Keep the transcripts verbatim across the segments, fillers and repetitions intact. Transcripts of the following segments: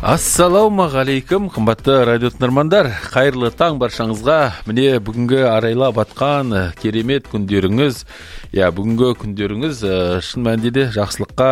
Ассалаумағалейкум, қымбатты радио тыңдармандар. Қайырлы таң баршаңызға. Міне бүгінгі арайлап атқан керемет күндеріңіз, я бүгінгі күндеріңіз шын мәнінде жақсылыққа,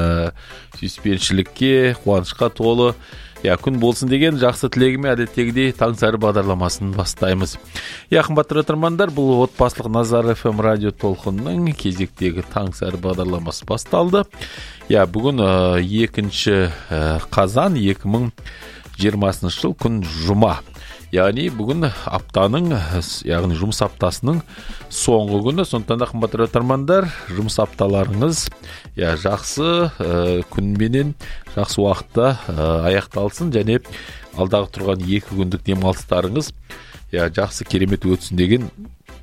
сүйіспеншілікке, қуанышқа толы я күн болсын деген жақсы тілегіме әдеттегідей Таңсәрі бағдарламасын бастаймыз. Я қымбатты тыңдармандар, бұл отбасылық Назар эф эм радио толқынының кезектегі Таңсәрі бағдарламасы басталды. Я бүгін екінші қазан екі мың жиырмасыншы жыл күн жұма. Яғни бүгін аптаның, яғни жұмыс аптасының соңғы күні. Сондықтан да қымбатты тыңдармандар, жұмыс апталарыңыз я жақсы күнменен жақсы уақытта аяқталсын, және алдағы тұрған екі күндік демалыстарыңыз я жақсы керемет өтсін деген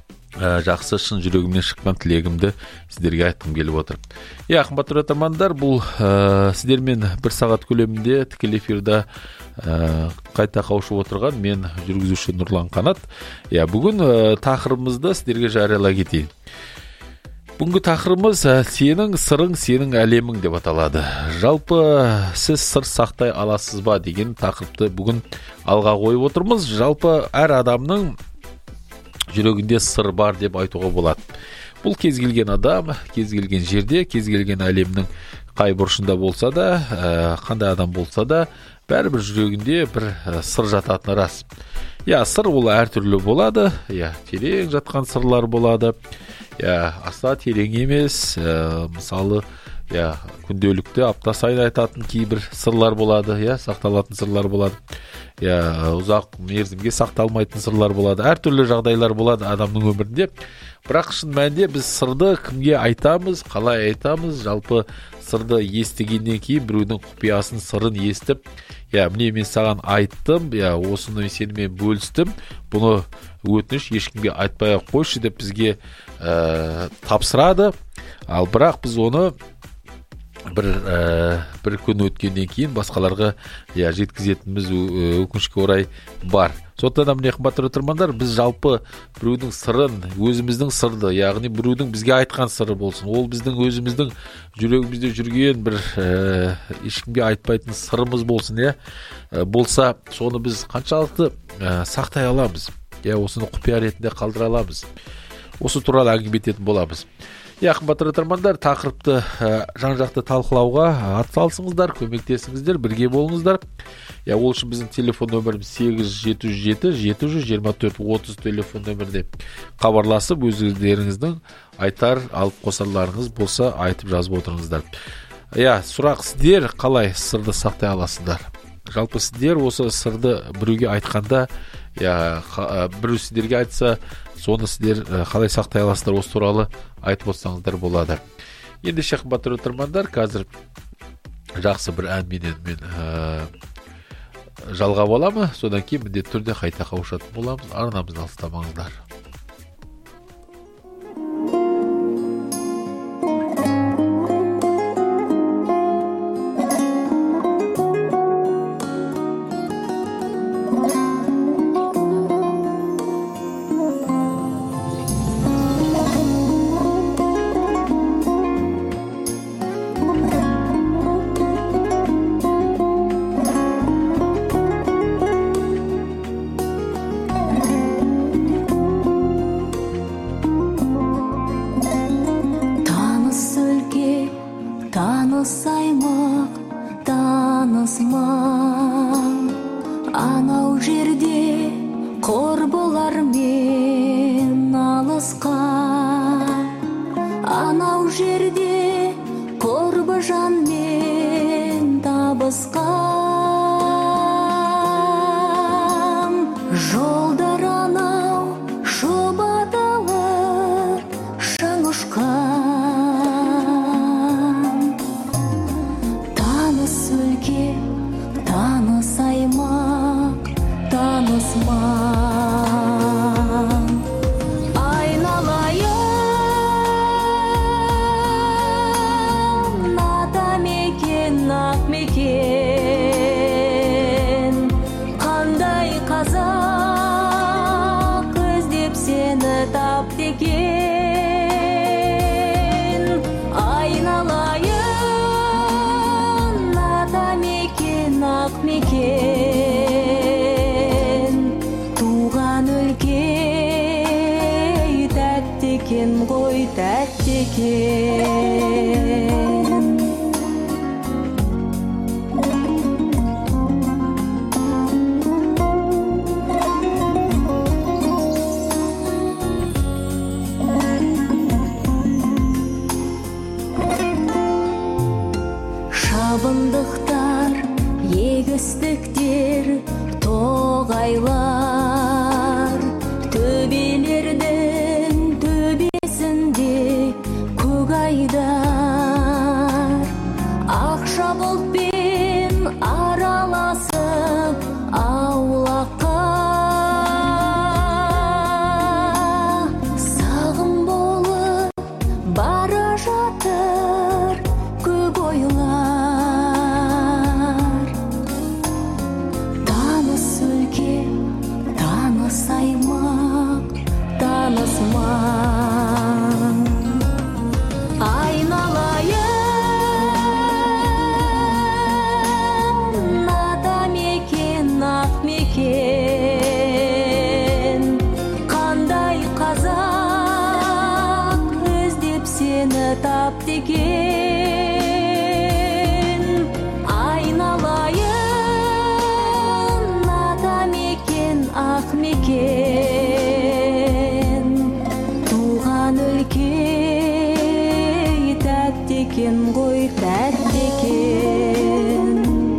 жақсы шын жүрегімнен шыққан тілегімді сіздерге айтқым келіп отыр. Я қымбатты тыңдармандар, бұл сіздермен бір сағат көлемінде тікелей эфирде қайта қауышып отырған мен жүргізуші Нұрлан Қанат. Я бүгін тақырыбымызды сіздерге жариялай кетейін. Бүгінгі тақырыбымыз сенің сырың, сенің әлемің деп аталады. Жалпы сіз сыр сақтай аласыз ба деген тақырыпты бүгін алға қойып отырмыз. Жалпы әр адамның жүрегінде сыр бар деп айтуға болады. Бұл кез келген адам, кез келген жерде, кез келген әлемнің қай бұрышында болса да, қандай адам болса да, бәрібір жүрегінде бір сыр жататыны рас. Я, сыр ол әртүрлі болады, я, терең жатқан сырлар болады, я, аса терең емес, мысалы, я, күнделікті апта сайын айтатын кейбір сырлар болады, я, сақталатын сырлар болады. Я, ұзақ мерзімге сақталмайтын сырлар болады. Әртүрлі жағдайлар болады адамның өмірінде. Бірақ шын мәнінде біз сырды кімге айтамыз, қалай айтамыз? Жалпы сырды естігеннен кейін біреудің құпиясын, сырын естіп, я, міне мен саған айттым, я, осыны сенімен бөлістім, бұны өтініш ешкімге айтпай қойшы деп бізге ә, тапсырады. Ал бірақ біз оны бір ә, бір күн өткеннен кейін басқаларға я, жеткізетініміз өкінішке орай бар. Сондықтан да міне қымбатты тыңдармандар, біз жалпы біреудің сырын, өзіміздің сырды, яғни біреудің бізге айтқан сыры болсын, ол біздің өзіміздің жүрегімізде жүрген бір ә, ешкімге айтпайтын сырымыз болсын, я, ә, болса, соны біз қаншалықты ә, сақтай аламыз, я, осыны құпия ретінде қалдыра аламыз. Осы туралы әңгіме ететін боламыз. Я, қымбатты тыңдармандар, тақырыпты жан-жақты талқылауға атсалысыңыздар, көмектесіңіздер, бірге болыңыздар. Я, ол үшін біздің телефон нөміріміз сегіз жеті жүз жеті жеті жүз жиырма төрт отыз телефон нөміріне хабарласып, өздеріңіздің айтар, алып қосарларыңыз болса айтып жазып отырыңыздар. Я, сұрақ, сіздер қалай сырды сақтай аласыздар? Жалпы сіздер осы сырды біреуге айтқанда, я, біреу сіздерге айтса, соны сіздер қалай сақтай аласыздар, осы туралы айтып отырсаңыздар болады. Енді қымбатты тыңдармандар, қазір жақсы бір әнменен мен ә, жалғап аламын, содан кейін міндетті түрде қайта қауышатын боламыз. Арнамызды алыстамаңыздар. Ақ мекен Шабындықтар, егістіктер, тоғайлар, төбелердің төбесінде көкайдар, ақша бұлтпен араласып аулаққа, сағым болып бара жатыр көк ойлар. Аймақ танысман айналайын ата мекен ақ мекен қандай қазақ іздеп сені тапты екен айналайын ата мекен ақ мекен туған өлке тәтті екен ғой тәтті екен.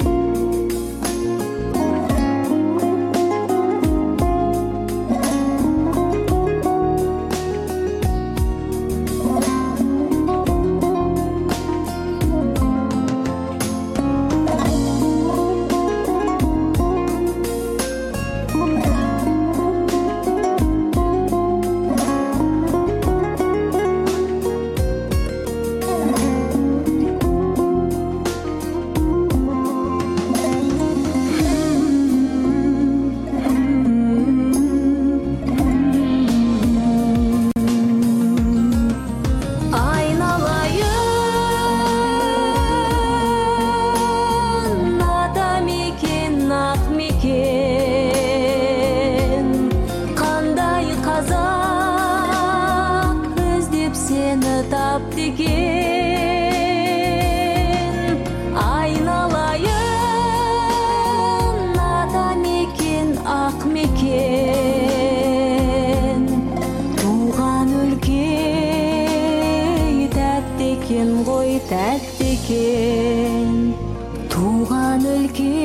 Тапты екен айналайын ата мекен ақ мекен туған өлке тәтті екен ғой тәтті екен туған өлке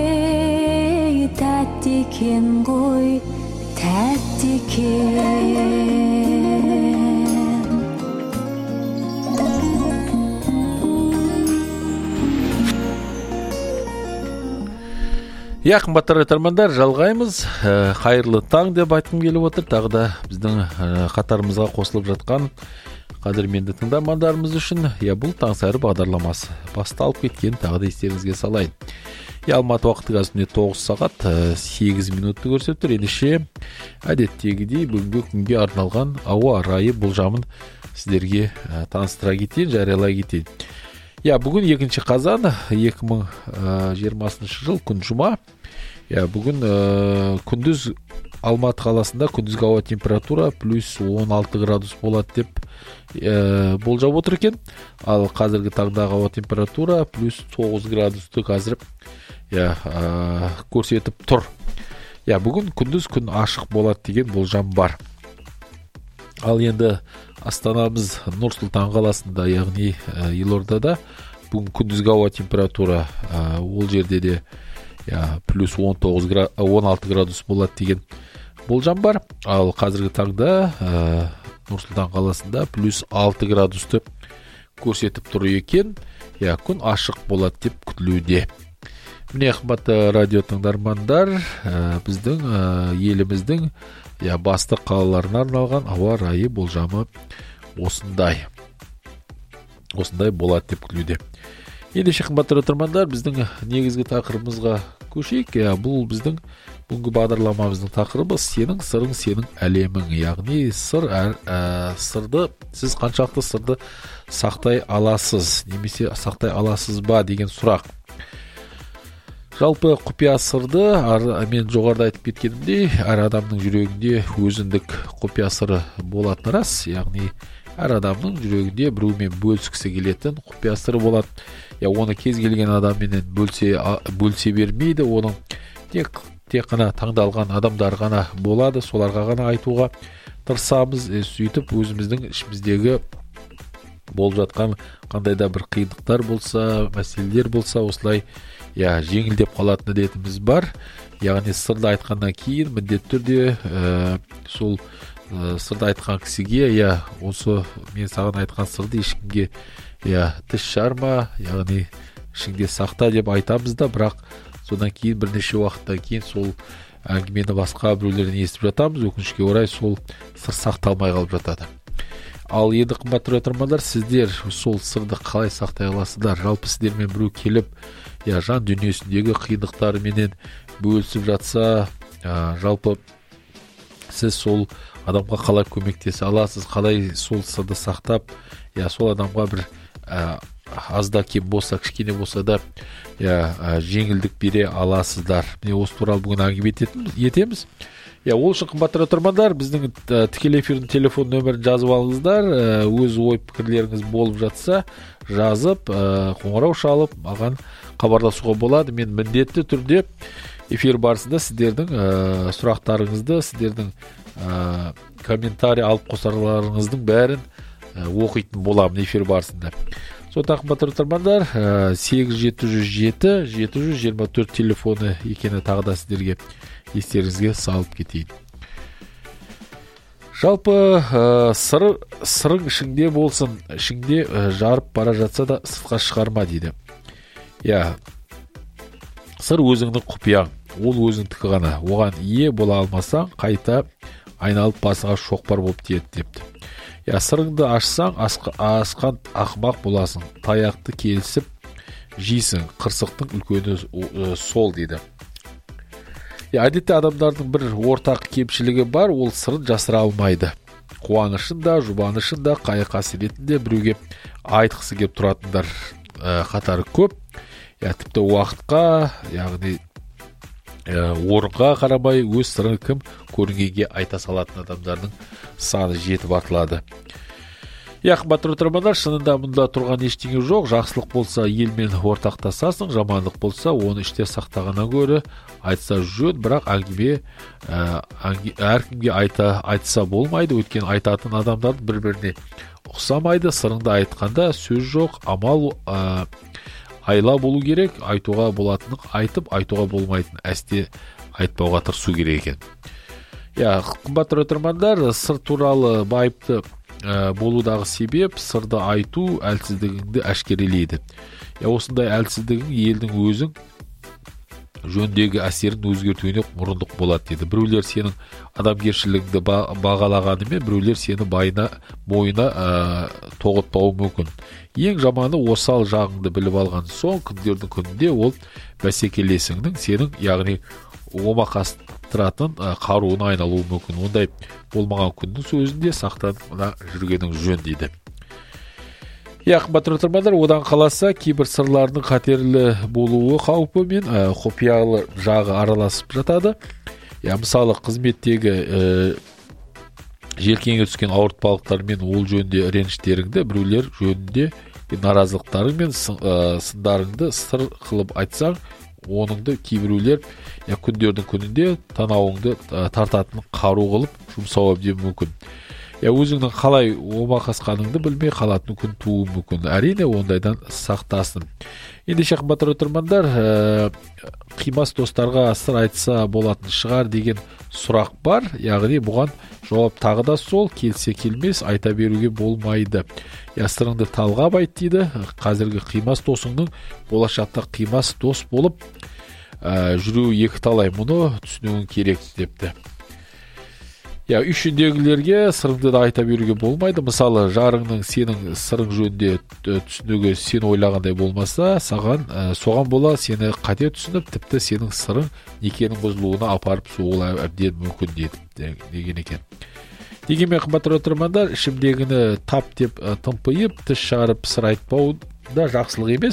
тәтті екен ғой тәтті екен. Я қымбатты тыңдармандар, жалғаймыз. Қайырлы таң деп айтқым келіп отыр. Тағы да біздің қатарымызға қосылып жатқан қадірменді тыңдармандарымыз үшін я бұл таңсәрі бағдарламасы басталып кеткен тағы да естеріңізге салайын. Я Алматы уақыты қазір тоғыз сағат сегіз минутты көрсетіп тұр. Ендеше әдеттегідей бүгінгі күнге арналған ауа райы болжамын сіздерге таныстыра кетейін, жариялай кетейін. Я бүгін екінші қазан екі мың жиырмасыншы жыл күн жұма. Я бүгін ә, күндіз Алматы қаласында күндізгі ауа температура плюс он алты градус болады деп ә, болжап отыр екен. Ал қазіргі таңдағы ауа температура плюс тоғыз градусты қазір я, ә, көрсетіп тұр. Я бүгін күндіз күн ашық болады деген болжам бар. Ал енді Астанамыз Нұр-Сұлтан қаласында, яғни ә, Елордада бүгін күндізгі ауа температура ә, ол жерде де я, плюс он тоғыз градус, он алты градус болады деген болжам бар. Ал қазіргі таңда ә, Нұр-Сұлтан қаласында плюс алты градусты көрсетіп тұр екен. Я, күн ашық болады деп күтілуде. Міне қымбатты радио тыңдармандар, ә, біздің ә, еліміздің я, басты қалаларына арналған ауа райы болжамы осындай. Осындай болады деп күтілуде. Ендеше қымбатты тыңдармандар, біздің негізгі тақырыбымызға көшейік. Я, бұл біздің бүгінгі бағдарламамыздың тақырыбы сенің сырың, сенің әлемің. Яғни сыр, ә, ә, сырды, сіз қаншақты сырды сақтай аласыз, немесе сақтай аласыз ба деген сұрақ. Жалпы құпия сырды, мен жоғарыда айтып кеткенімдей, әр адамның жүрегінде өзіндік құпия сыры болатын рас. Яғни әр адамның жүрегінде біреумен бөліскісі келетін құпия сыры болады. Я оны кез келген адамменен бөлсе бөлсе бермейді. Оның тек тек қана таңдалған адамдар ғана болады. Соларға ғана айтуға тырысамыз. Е, сөйтіп өзіміздің ішіміздегі болып жатқан қандай да бір қиындықтар болса, мәселелер болса, осылай я жеңілдеп қалатын әдетіміз бар. Яғни сырды айтқаннан кейін міндетті түрде ә, сол ә, сырды айтқан кісіге, я осы мен саған айтқан сырды ешкімге я тіс жарма, яғни ішіңде сақта деп айтамыз да, бірақ содан кейін бірнеше уақыттан кейін сол әңгімені басқа біреулерден естіп жатамыз. Өкінішке орай сол сыр сақталмай қалып жатады. Ал енді қымбатты тыңдармандар, сіздер сол сырды қалай сақтай аласыздар? Жалпы сіздермен біреу келіп, я жан дүниесіндегі қиындықтарыменен бөлісіп жатса, ә, жалпы сіз сол адамға қалай көмектесе аласыз, қалай сол сырды сақтап, я сол адамға бір ә, азда кем болса, кішкене болса да, я ә, жеңілдік бере аласыздар. Міне осы туралы бүгін әңгіме етеміз. Я ол үшін қымбатты тыңдармандар, біздің ә, тікелей эфирдің телефон нөмірін жазып алыңыздар. Ә, өз ой пікірлеріңіз болып жатса, жазып, ә, қоңырау шалып, маған хабарласуға болады. Мен міндетті түрде эфир барысында сіздердің ә, сұрақтарыңызды, сіздердің ә, комментарий алып қосарларыңыздың бәрін ә, оқитын боламын эфир барысында. Сондықтан қымбатты тыңдармандар, сегіз жеті жүз жеті жеті жүз жиырма төрт телефоны екені тағы да сіздерге естеріңізге салып кетейін. Жалпы ә, сыр, сырың ішіңде болсын, ішіңде ә, жарып бара жатса да сыртқа шығарма дейді. Я, сыр өзіңнің құпияң, ол өзіңдікі ғана. Оған ие бола алмасаң, қайта айналып басыңа шоқпар болып тиеді депті. Я, сырыңды ашсаң, асқан ақымақ боласың, таяқты келісіп жейсің, қырсықтың үлкені сол дейді. Я, әдетте адамдардың бір ортақ кемшілігі бар, ол сырын жасыра алмайды. Қуанышын да, жұбанышын да, қайғы қасіретінде біреуге айтқысы келіп тұратындар ә, қатары көп. Я, тіпті уақытқа, яғни ә, орынға қарамай өз сырын кім көрінгенге айта салатын адамдардың саны жетіп артылады. Я, қымбатты тыңдармандар, шынында мұнда тұрған ештеңе жоқ. Жақсылық болса елмен ортақтасасың, жамандық болса оны іште сақтағаннан гөрі айтса жөн, бірақ әңгіме ә, әркімге айта айтса болмайды. Өйткені айтатын адамдар бір-біріне ұқсамайды. Сырыңды айтқанда сөз жоқ, амал ә, айла болу керек. Айтуға болатынын айтып, айтуға болмайтын әсте айтпауға тырысу керек екен. Я, қымбатты тыңдармандар, сыр туралы байыпты ә, болудағы себеп сырды айту әлсіздігіңді әшкерелейді. Я, осындай әлсіздігің елдің өзің жөндегі әсерін өзгертуіне мұрындық болады дейді. Біреулер сенің адамгершілігіңді бағалағанымен, біреулер сені байына, бойына ә, тоғытпауы мүмкін. Ең жаманы осал жағыңды біліп алған соң, күндердің күнінде ол бәсекелесіңнің сенің, яғни омақастыратын ә, қаруына айналуы мүмкін. Ондай болмаған күннің сөзінде сақтанып жүргенің жөн дейді. Я, қымбатты тыңдармандар, одан қаласа кейбір сырлардың қатерлі болуы қаупі мен ә, құпиялы жағы араласып жатады. Я, мысалы қызметтегі ә, желкеңе түскен ауыртпалықтар мен ол жөнінде реніштеріңді, біреулер жөнінде наразылықтарың мен ә, сындарыңды сыр қылып айтсаң, оныңды кейбіреулер я, күндердің күнінде танауыңды ә, тартатын қару қылып жұмсауы әбден мүмкін. Я, өзіңнің қалай омақасқаныңды білмей қалатын күн туы мүмкін. Әрине ондайдан сақтасын. Ендеше қымбатты тыңдармандар, ә, қимас достарға сыр айтса болатын шығар деген сұрақ бар. Яғни бұған жауап тағы да сол, келсе келмес айта беруге болмайды. Я, сырыңды талғап айт дейді. Қазіргі қимас досыңның болашақта қимас дос болып ә, жүруі екі талай, мұны түсінуің керек депті. Я, үйшіндегілерге сырыңды да айта беруге болмайды. Мысалы, жарыңның сенің сырың жөнінде түсінігі сен ойлағандай болмаса, саған ә, соған бола сені қате түсініп, тіпті сенің сырың некенің бұзылуына апарып соғуы әбден мүмкін деген екен. Дегенмен қымбатты тыңдармандар, ішімдегіні тап деп ә, тымпиып, тіс жарып сыр айтпау да жақсылық емес.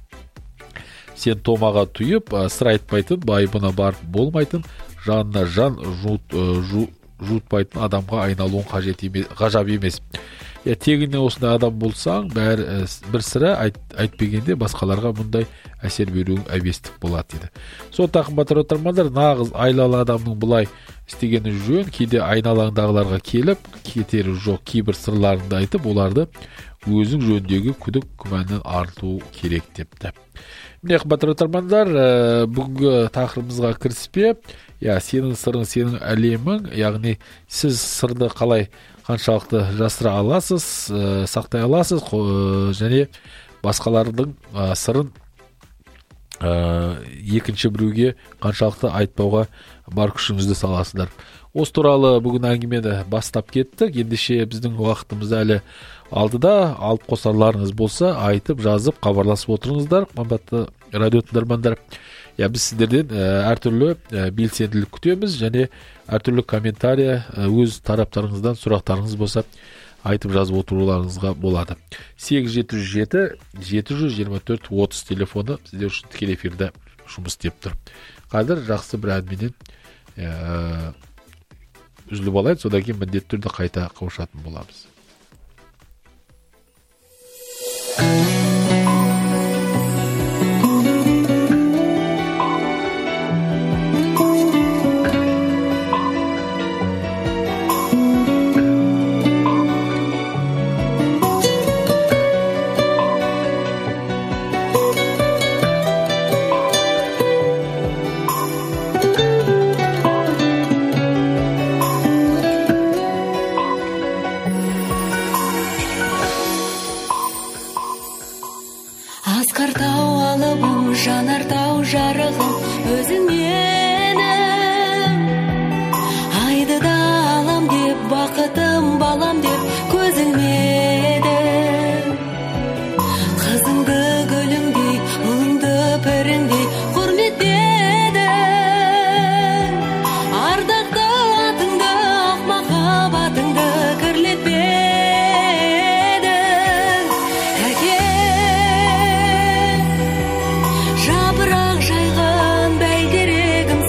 Сен томаға тұйып, ә, сыр айтпайтын, байыбына барып болмайтын, жанына жан жут, ә, жу жуытпайтын адамға айналуың қажет емес, ғажап емес. Я тегіне осындай адам болсаң, бәрі бір сірә айт, айтпегенде басқаларға мұндай әсер беруің әбестік болады дейді. Сондықтан қымбатты тыңдармандар, нағыз айлалы адамның бұлай істегені жөн. Кейде айналаңдағыларға келіп, кетері жоқ кейбір сырларыңды айтып, оларды өзің жөндегі күдік күмәннен арылту керек депті. Міне қымбатты тыңдармандар, бүгінгі тақырыбымызға кіріспе, я сенің сырың, сенің әлемің, яғни сіз сырды қалай қаншалықты жасыра аласыз, ә, сақтай аласыз, және басқалардың ә, сырын ә, екінші біреуге қаншалықты айтпауға бар күшіңізді саласыздар. Осы туралы бүгін әңгімені бастап кеттік. Ендеше біздің уақытымыз әлі алдыда. Алып қосарларыңыз болса, айтып, жазып, хабарласып отырыңыздар. Қымбатты радио тыңдармандар. Я біз сіздерден әртүрлі белсенділік күтеміз, және әртүрлі комментария, өз тараптарыңыздан сұрақтарыңыз болса айтып жазып отыруларыңызға болады. сегіз жеті жүз жеті жеті жүз жиырма төрт отыз телефоны сіздер үшін тікелей эфирде жұмыс істеп тұр. Қазір жақсы бір әңгімеден үзіліп алайық, содан кейін міндетті түрде қайта қауышатын боламыз. Жапырақ жайған бәйтерегім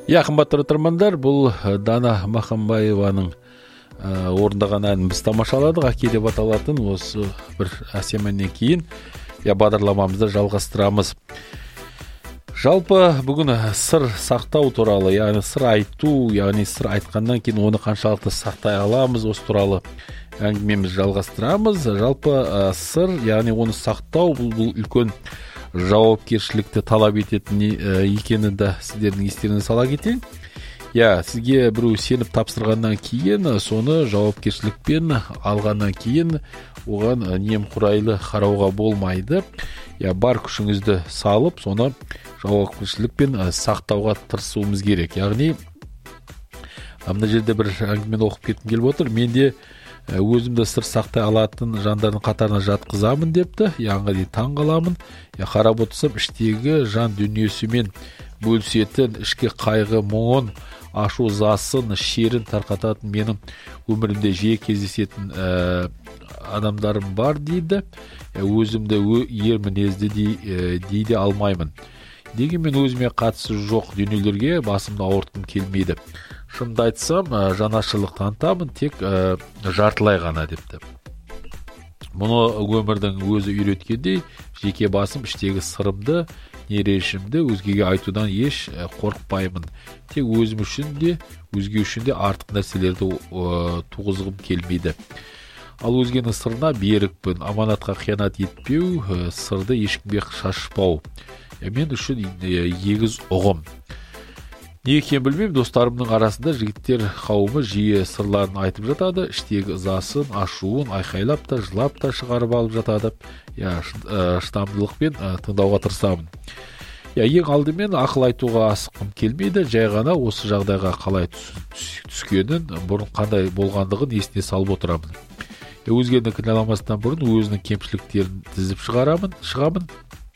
Иә, қымбатты тыңдармандар, бұл Дана Махамбаеваның орындаған әнін біз тамашаладық. Әке деп аталатын осы бір әсем әннен кейін я бағдарламамызды жалғастырамыз. Жалпы бүгін сыр сақтау туралы, яғни сыр айту, яғни сыр айтқаннан кейін оны қаншалықты сақтай аламыз, осы туралы әңгімеміз жалғастырамыз. Жалпы сыр, яғни оны сақтау, бұл, бұл үлкен жауапкершілікті талап ететін екені де сіздердің естеріңізге сала кетейін. Я, сізге біреу сеніп тапсырғаннан кейін, соны жауапкершілікпен алғаннан кейін оған немқұрайлы қарауға болмайды. Я, бар күшіңізді салып, соны жауапкершілікпен сақтауға тырысуымыз керек. Яғни, мына жерде бір әңгімені оқып кеткім келіп отыр. Менде өзімді сыр сақтай алатын жандардың қатарына жатқызамын депті. Яңға дейін таң қаламын. Я, қарап отырсам, іштегі жан дүниесімен бөлісетін, ішкі қайғы, мұңын, ашу засын, шерін тарқататын менің өмірімде жиі кездесетін ә, адамдарым бар дейді. Ә, өзімді ер мінезді дейді алмаймын. Дегенмен өзіме қатысы жоқ дүниелерге басымды ауыртқым келмейді. Шынымды айтсам, жанашырлық танытамын, тек ә, жартылай ғана депті. Мұны өмірдің өзі үйреткендей, жеке басым іштегі сырымды, не режимді өзгеге айтудан еш қорықпаймын. Тек өзім үшін де, өзге үшін де артық нәрселерді туғызғым келмейді. Ал өзгенің сырына берікпін, аманатқа қиянат етпеу, сырды ешкімге шашпау. Мен үшін егіз ұғым. Не екенін білмеймін, достарымның арасында жігіттер қауымы жиі сырларын айтып жатады, іштегі ызасын, ашуын айқайлап та, жылап та шығарып алып жатады. Я, шыдамдылықпен тыңдауға тырысамын. Я, ең алдымен ақыл айтуға асыққым келмейді, жай ғана осы жағдайға қалай түскенін, бұрын қандай болғандығын есіне салып отырамын. Я, өзгені кінәламастан бұрын өзінің кемшіліктерін тізіп шығарамын, шығамын.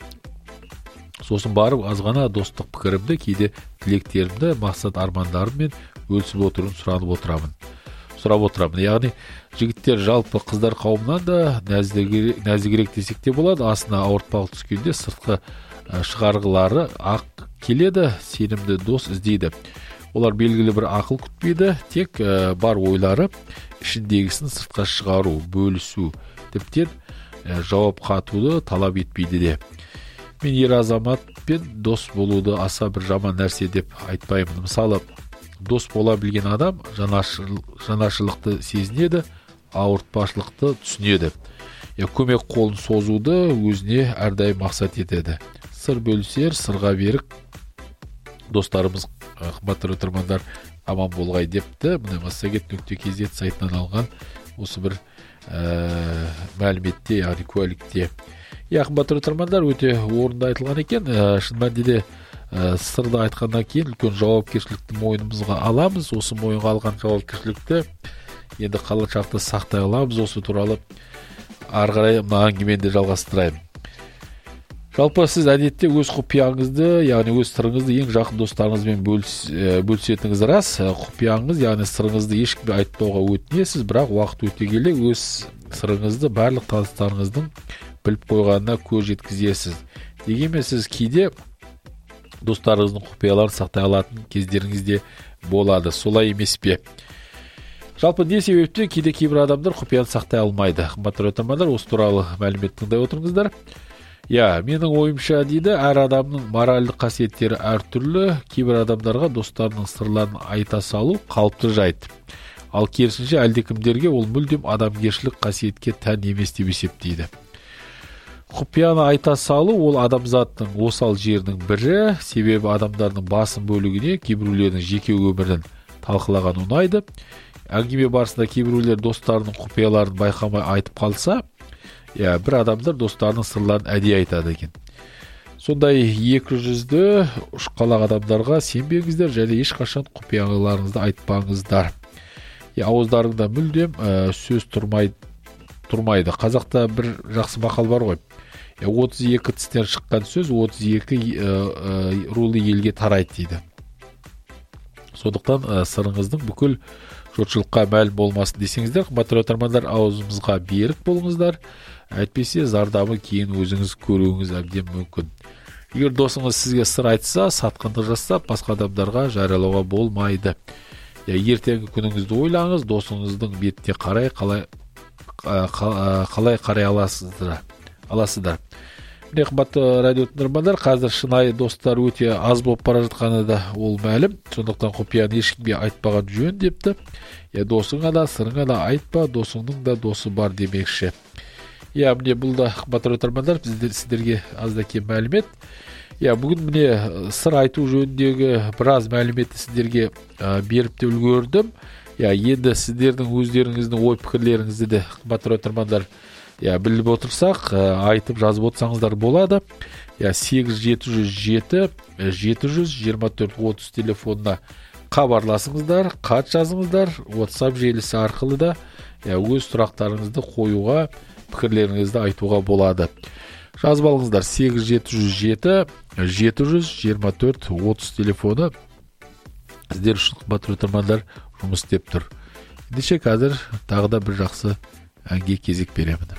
Сосын барып азғана достық пікірімді, кейде тілектерімді, мақсат армандарыммен бөлісіп отыруын сұранып отырамын. Сұрап отырамын. Яғни, жігіттер жалпы қыздар қауымынан да нәзігірек десек те болады. Асына ауыртпалық түскенде сыртқы шығарғылары ақ келеді, сенімді дос іздейді. Олар белгілі бір ақыл күтпейді, тек бар ойлары ішіндегісін сыртқа шығару, бөлісу, тіптен жауап қатуды талап етпейді де. Мен ер азаматпен дос болуды аса бір жаман нәрсе деп айтпаймын. Мысалы, дос бола білген адам жанашырлықты сезінеді, ауыртпашылықты түсінеді. Я, көмек қолын созуды өзіне әрдайым мақсат етеді. Сыр бөлісер, сырға берік достарымыз, қымбатты тыңдармандар, аман болғай депті. Міне массагет нүкте кз сайтынан алған осы бір ә, мәліметте, яғни куәлікте. Я, қымбатты тыңдармандар, өте орынды айтылған екен. Шын мәнінде сырды айтқаннан кейін үлкен жауапкершілікті мойнымызға аламыз. Осы мойынға алған жауапкершілікті енді қалашақты сақтай аламыз. Осы туралы ары қарай мына әңгімені жалғастырайын. Жалпы сіз әдетте өз құпияңызды, яғни өз сырыңызды ең жақын достарыңызбен бөлісетіңіз рас. Құпияңыз, яғни сырыңызды ешкімге айтпауға өтінесіз, бірақ уақыт өте келе өз сырыңызды барлық таныстарыңыздың біліп қойғанына көз жеткізесіз. Дегенмен сіз кейде достарыңыздың құпияларын сақтай алатын кездеріңізде болады. Солай емес пе? Жалпы не себептен кейде кейбір адамдар құпияны сақтай алмайды? Қымбатты тыңдармандар, осы туралы мәлімет тыңдай отырыңыздар. Я, менің ойымша дейді, әр адамның моральдық қасиеттері әртүрлі. Кейбір адамдарға достарының сырларын айта салу қалыпты жайт. Ал керісінше әлдекімдерге ол мүлдем адамгершілік қасиетке тән емес деп есептейді. Құпияны айта салу ол адамзаттың осал жерінің бірі, себебі адамдардың басым бөлігіне кейбіреулердің жеке өмірін талқылаған ұнайды. Әңгіме барысында кейбіреулер достарының құпияларын байқамай айтып қалса, я, бір адамдар достарының сырларын әдейі айтады екен. Сондай екі жүзді ұшқалақ адамдарға сенбеңіздер және ешқашан құпияларыңызды айтпаңыздар. Я, ауыздарыңда мүлдем ә, сөз тұрмайды, тұрмайды. Қазақта бір жақсы мақал бар ғой. Я, отыз екі тістен шыққан сөз отыз екі ә, ә, рулы елге тарайды дейді. Сондықтан ә, сырыңыздың бүкіл жұртшылыққа мәлім болмасын десеңіздер, қымбатты тыңдармандар, аузымызға берік болыңыздар. Әйтпесе зардабы кейін өзіңіз көруіңіз әбден мүмкін. Егер досыңыз сізге сыр айтса, сатқындық жасап, басқа адамдарға жариялауға болмайды. Я ертеңгі күніңізді ойлаңыз, досыңыздың бетіне қарай қалай қалай қарай аласыздар. Аласыздар. Міне қымбатты радио тыңдармандар, қазір шынайы достар өте аз болып бара жатқаны да ол мәлім. Сондықтан құпияны ешкімге айтпаған жөн депті. Я досыңа да, сырыңа да айтпа, досыңның да досы бар демекші. Я міне бұл да қымбатты тыңдармандар, сіздерге аз да кем мәлімет. Я бүгін міне сыр айту жөніндегі біраз мәліметті сіздерге беріп те үлгердім. Я енді сіздердің өздеріңіздің ой пікірлеріңізді де қымбатты тыңдармандар Я біліп отырсақ, айтып жазып отырсаңыздар болады. Я сегіз жеті жүз жеті жеті жүз жиырма төрт отыз телефонына хабарласыңыздар, хат жазыңыздар, WhatsApp желісі арқылы да я өз сұрақтарыңызды қоюға, пікірлеріңізді айтуға болады. Жазып алыңыздар сегіз жеті жүз жеті жеті жүз жиырма төрт отыз телефоны сіздер үшін қымбатты тыңдармандар жұмыс істеп тұр. Ендеше қазір тағы да бір жақсы әнге кезек беремін.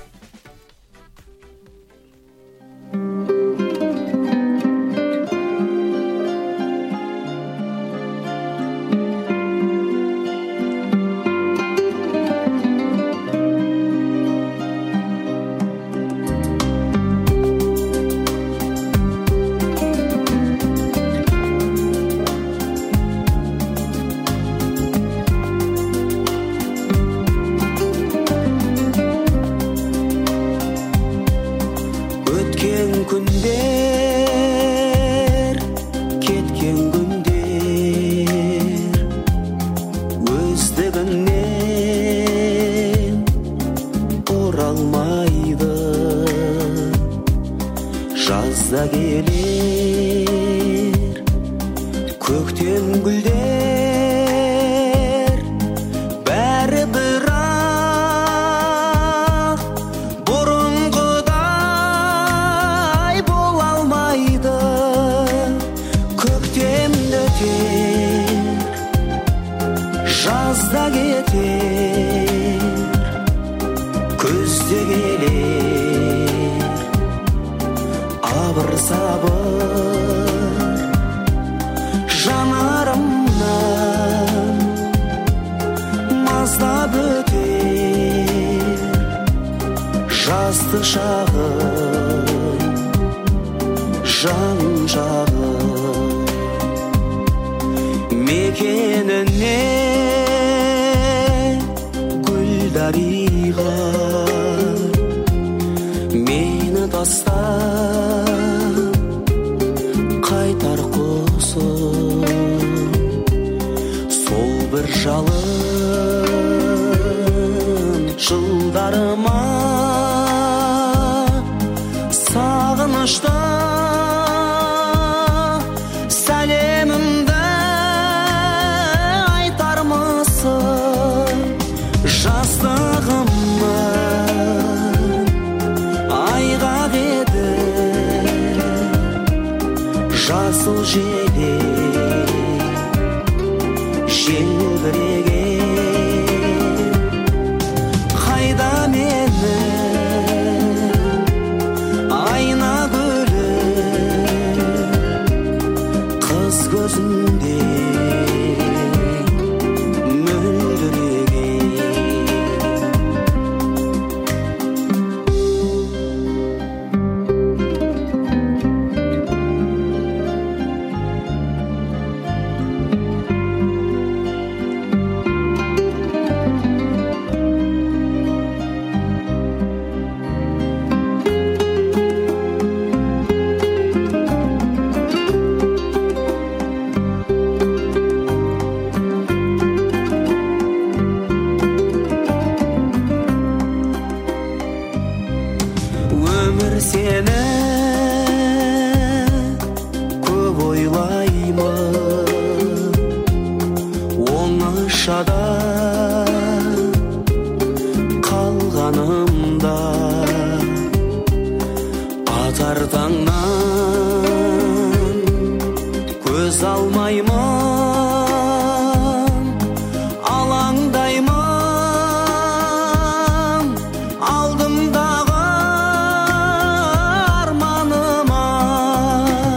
Aldımdağı armanıma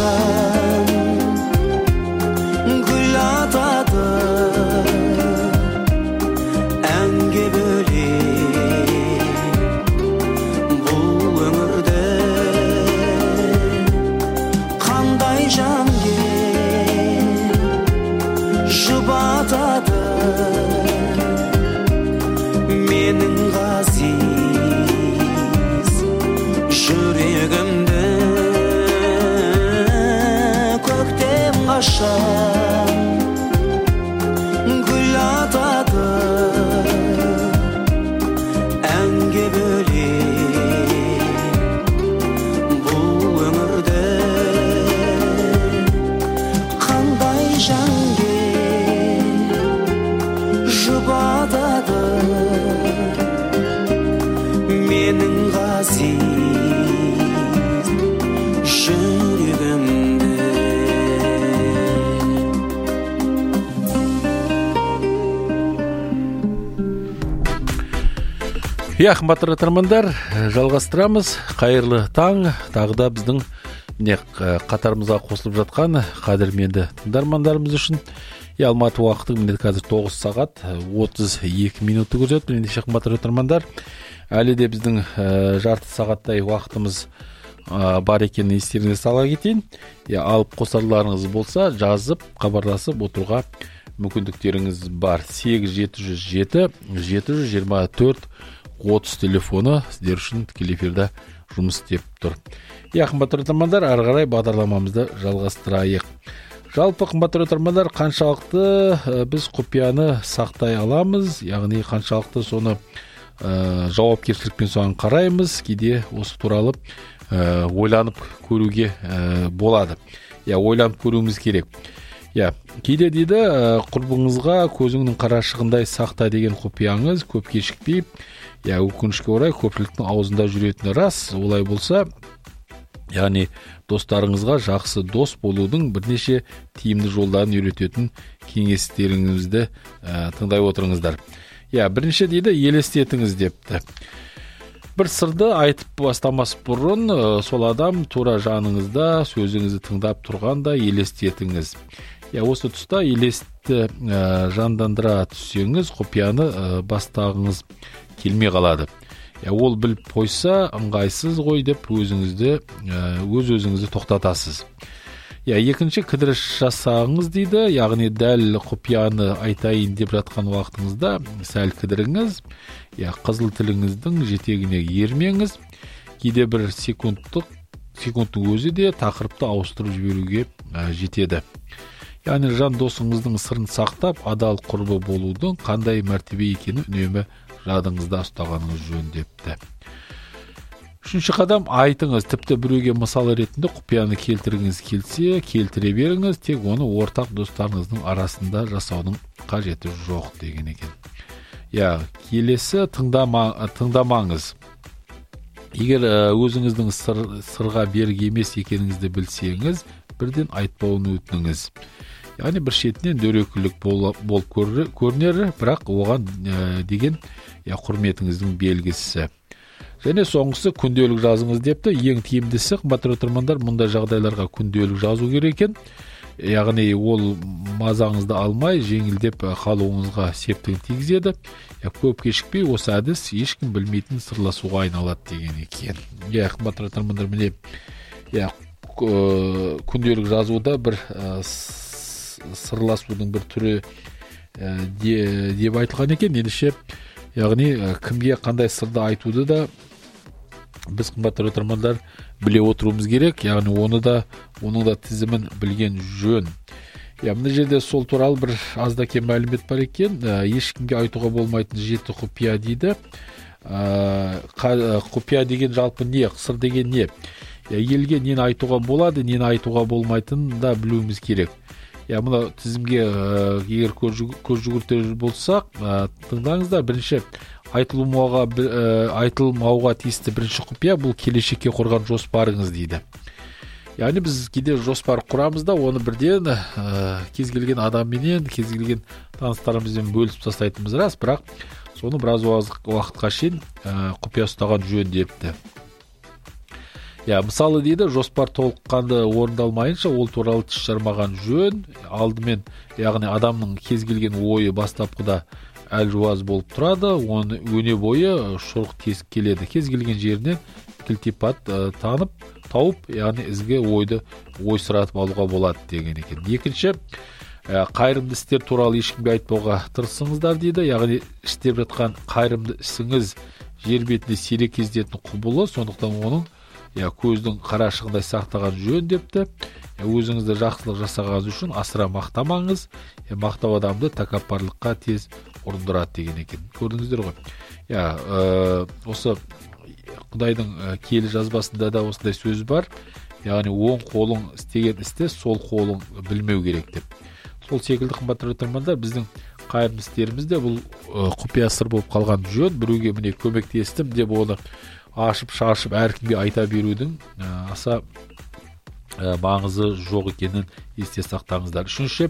қашан гүл атады әнге бөлеп бұл өмірді қандай жан жұбатады менің ғазиз жүрегімді көктем қашан гүл атады әнге бөлеп бұл өмірді қандай жанге жұбатады менің ғазиз жүрегімді. Иә, қымбатты тыңдармандар, жалғастырамыз. Қайырлы таң. Тағы да біздің міне қатарымызға қосылып жатқан қадірменді тыңдармандарымыз үшін Иә, Алматы уақыты міне қазір тоғыз сағат отыз екі минутты көрсетіп, ендеше қымбатты тыңдармандар, әлі де біздің ә, жарты сағаттай уақытымыз ә, бар екенін естеріңізге сала кетейін. Иә, алып қосарларыңыз болса, жазып, хабарласып отыруға мүмкіндіктеріңіз бар. сегіз жеті жүз жеті жеті жүз жиырма төрт отыз телефоны сіздер үшін тікелей эфирде жұмыс істеп тұр. Иә, қымбатты тыңдармандар, ары қарай бағдарламамызды жалғастырайық. Жалпы қымбатты тыңдармандар, қаншалықты біз құпияны сақтай аламыз, яғни қаншалықты соны ә, жауапкершілікпен соған қараймыз, кейде осы туралы ә, ойланып көруге ә, болады. Я ойланып көруіміз керек. Я кейде дейді, құрбыңызға көзіңнің қарашығындай сақта деген құпияңыз көп кешікпей, я өкінішке орай көпшіліктің аузында жүретіні рас. Олай болса, яғни достарыңызға жақсы дос болудың бірнеше тиімді жолдарын үйрететін кеңестеріңізді ә, тыңдай отырыңыздар. Я бірінші дейді, елестетіңіз депті. Бір сырды айтып бастамас бұрын, ә, сол адам тура жаныңызда сөзіңізді тыңдап тұрғанда елестетіңіз. Я осы тұста елесті ә, жандандыра түссеңіз, құпияны ә, бастағыңыз келмей қалады. Я, ол біліп қойса ыңғайсыз ғой деп өзіңізді өз өзіңізді тоқтатасыз. Я, екінші кідіріс жасаңыз дейді, яғни дәл құпияны айтайын деп жатқан уақытыңызда сәл кідіріңіз. Я, қызыл тіліңіздің жетегіне ермеңіз. Кейде бір секундтық секундтың өзі де тақырыпты ауыстырып жіберуге ә, жетеді. Яғни жан досыңыздың сырын сақтап, адал құрбы болудың қандай мәртебе екені үнемі жадыңызда ұстағаныңыз жөн депті. Үшінші қадам, айтыңыз. Тіпті біреуге мысал ретінде құпияны келтіргіңіз келсе, келтіре беріңіз, тек оны ортақ достарыңыздың арасында жасаудың қажеті жоқ деген екен. Я, келесі тыңдама, тыңдамаңыз. Егер өзіңіздің сыр, сырға берік емес екеніңізді білсеңіз, бірден айтпауын өтініңіз. Яғни бір шетінен дөрекілік болып бол көрінер, бірақ оған ә, деген я, құрметіңіздің белгісі. Және соңғысы күнделік жазыңыз депті. Ең тиімдісі, қымбатты тыңдармандар, мұндай жағдайларға күнделік жазу керек екен. Яғни ол мазаңызды алмай, жеңілдеп қалуыңызға септігін тигізеді. Я, көп кешікпей осы әдіс ешкім білмейтін сырласуға айналады деген екен. Я, қымбатты тыңдармандар, міне я, күнделік жазуда бір ә, сырласудың бір түрі ә, де, деп айтылған екен. Ендеше, яғни кімге қандай сырды айтуды да біз қымбатты тыңдармандар біле отыруымыз керек. Яғни оны да, оның да тізімін білген жөн. Я, мына жерде сол туралы бір азда кем мәлімет бар екен. Ә, ешкімге айтуға болмайтын жеті құпия дейді. Ә, құпия деген жалпы не? Сыр деген не? Я, елге нені айтуға болады, нені айтуға болмайтынын да білуіміз керек. Я, мұна тізімге ә, егер көз жүгіртер болсақ, ә, тыңдаңыздар. Бірінші айтылмауға, ә, айтылмауға тиісті бірінші құпия бұл келешекке құрған жоспарыңыз дейді. Яғни біз кейде жоспар құрамыз да, оны бірден ә, кез келген адамменен, кез келген таныстарымызбен бөлісіп тастайтынымыз рас, бірақ соны біраз уақытқа шейін ә, құпия ұстаған жөн депті. Я мысалы дейді, жоспар толыққанды орындалмайынша ол туралы тіс жармаған жөн. Алдымен, яғни адамның кез келген ойы бастапқыда әлжуаз болып тұрады, оны өне бойы шұрық тесік келеді. Кез келген жерінен кілтипат танып, тауып, яғни ізгі ойды ойсыратып алуға болады деген екен. Екінші, қайырымды істер туралы ешкімге айтпауға тырысыңыздар дейді. Яғни істеп жатқан қайырымды ісіңіз жер бетінде сирек кездесетін құбылы, сондықтан оның я көздің қарашығындай сақтаған жөн депті. Өзіңізді жақсылық жасағаныңыз үшін асыра мақтамаңыз. Мақтау адамды тәкаппарлыққа тез ұрындырады деген екен. Көрдіңіздер ғой. Я осы Құдайдың киелі жазбасында да осындай сөз бар. Яғни оң қолың істеген істе сол қолың білмеу керек деп. Сол секілді қымбатты тыңдармандар, біздің қайырымды істерімізде бұл құпия сыр болып қалған жөн. Біреуге міне көмектестім деп оны ашып шашып әркімге айта берудің аса маңызы жоқ екенін есте сақтаңыздар. Үшінші,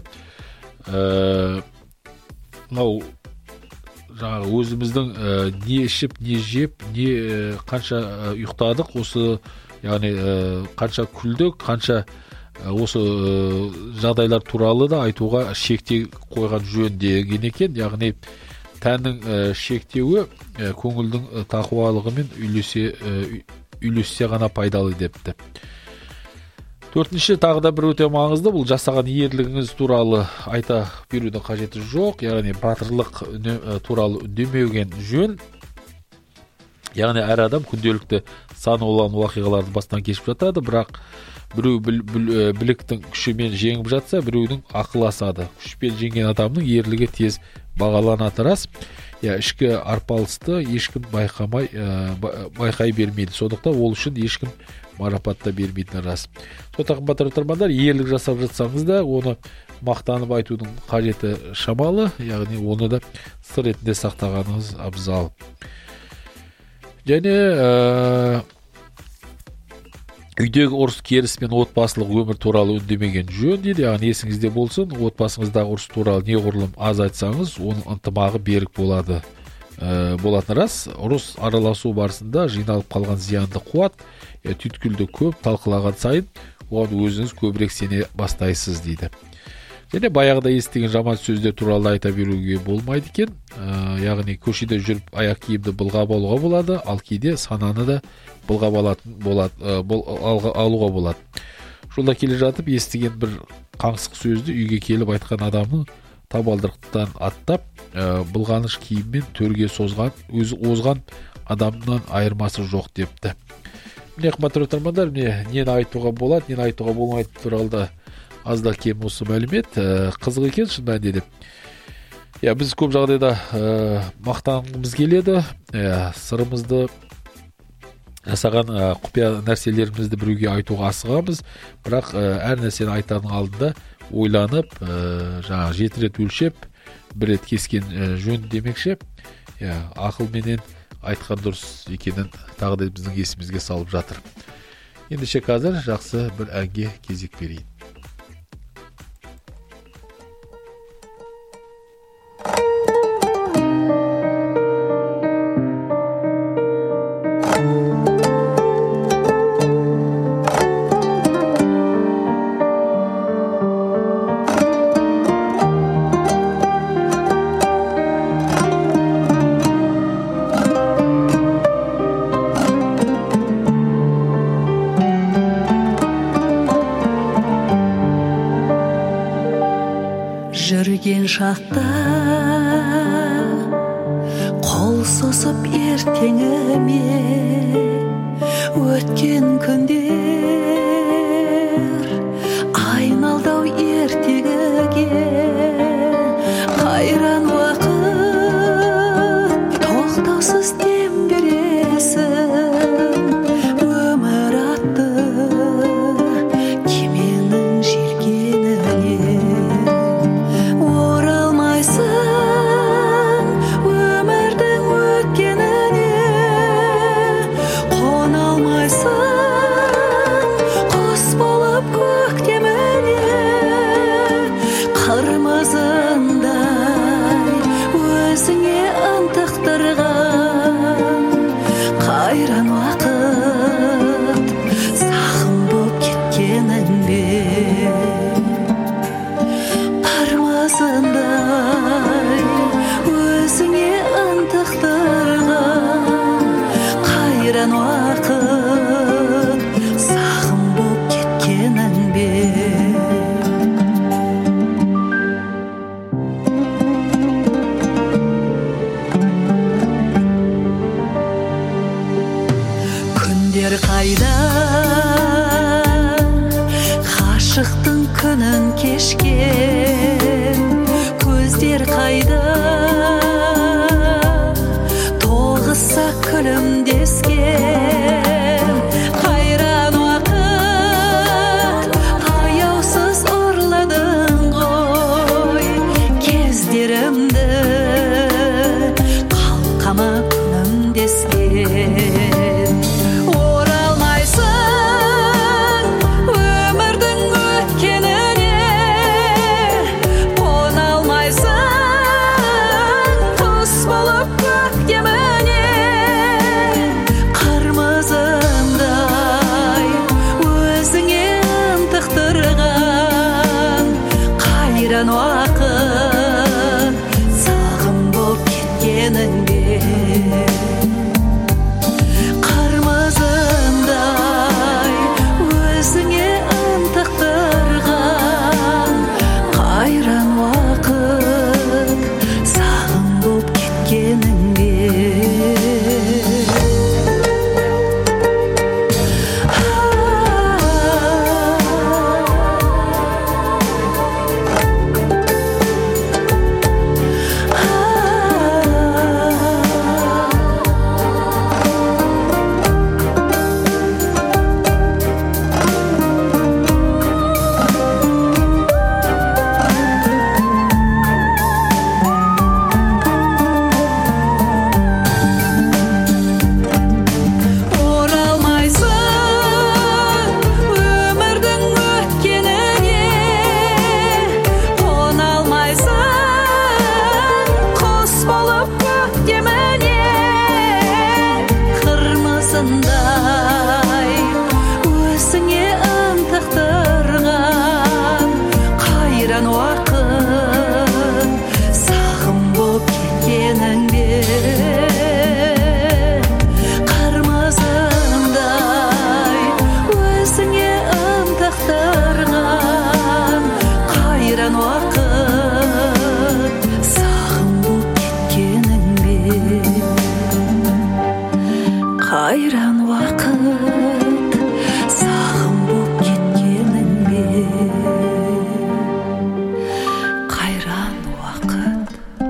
мынау жаңағы өзіміздің не ішіп, не жеп, не қанша ұйықтадық, осы яғни қанша күлдік, қанша осы жағдайлар туралы да айтуға шектеу қойған жөн деген екен. Яғни тәннің шектеуі көңілдің тақуалығымен үйлесе үйлессе ғана пайдалы депті. Төртінші, тағы да бір өте маңызды, бұл жасаған ерлігіңіз туралы айта берудің қажеті жоқ. Яғни батырлық туралы үндемеген жөн. Яғни әр адам күнделікті сан olan уақиғаларды бастан кешіп жатады, бірақ біреу біл, біл, біліктің күшімен жеңіп жатса, біреудің ақылы асады. Күшпен жеңген адамның ерлігі тез бағаланаты рас. Я ішкі арпалысты ешкім байқамай байқай бермейді. Сондықтан ол үшін ешкім марапатта бермейтін рас. Сондықтан қымбатты тыңдармандар, ерлік жасап жатсаңыз да, оны мақтанып айтудың қажеті шамалы, яғни оны да сыр ретінде сақтағаныңыз абзал. Және ә, үйдегі ұрыс керіс пен отбасылық өмір туралы үндемеген жөн дейді. Яғни есіңізде болсын, отбасыңыздағы ұрыс туралы неғұрлым аз айтсаңыз, оның ынтымағы берік болады. Ә, болатын рас, ұрыс араласу барысында жиналып қалған зиянды қуат, ә, түйткілді көп талқылаған сайын, оған өзіңіз көбірек сене бастайсыз дейді. Және баяғыда естіген жаман сөздер туралы айта беруге болмайды екен. Ә, яғни көшеде жүріп аяқ киімді былғап алуға болады, ал кейде сананы да былғап алатын болады, ә, бол, алуға болады. Жолда келе жатып естіген бір қаңсық сөзді үйге келіп айтқан адамның табалдырықтан аттап, ә, былғаныш киіммен төрге созған, өзі озған адамнан айырмасы жоқ депті. Міне қымбатты тыңдармандар, міне нені айтуға болады, нені айтуға болмайды туралы да аз да кем осы мәлімет. Ә, қызық екен шын мәнінде. Я, біз көп жағдайда ә, мақтанғымыз келеді, ә, сырымызды жасаған ә, құпия нәрселерімізді біреуге айтуға асығамыз, бірақ ә, әр нәрсені айтардың алдында ойланып, ә, жаңа жеті рет өлшеп, бір рет кескен ә, жөн демекші. Я, ақылменен айтқан дұрыс екенін тағы да біздің есімізге салып жатыр. Ендеше қазір жақсы бір әнге кезек берейін. Жүрген шақта қол созып ертеңіме өткен күндер айналды-ау ертегіге қайран уақыт тоқтаусыз дем бересің өмір атты кеменің желкеніне өмірдің өткеніне қона алмайсың уақыт сағым боп кеткенің бе күндер қайда ғашықтың күнін кешкен көздер қайда тоғыса күлімдескен қайран уақыт аяусыз ұрладың ғой кездерімді қалқама күнімдескен оралмайсың өмірдің өткеніне қона алмайсың құс болып көктеміне қырмызындай өзіңе ынтықтырған қайран уақыт сағым боп кеткенің бе қырмызындай өзіңе ынтықтырған қайран уақыт сағым боп кеткенің бе оралмайсың өмірдің өткеніне қона алмайсың құс болып көктеміне қырмызындай өзіңе ынтықтырған қайран уақыт сағым боп кеткенің бе қырмызындай өзіңе ынтықтырған қайран уақыт сағым боп кеткенің бе қайран уақыт сағым боп кеткенің бе қайран уақыт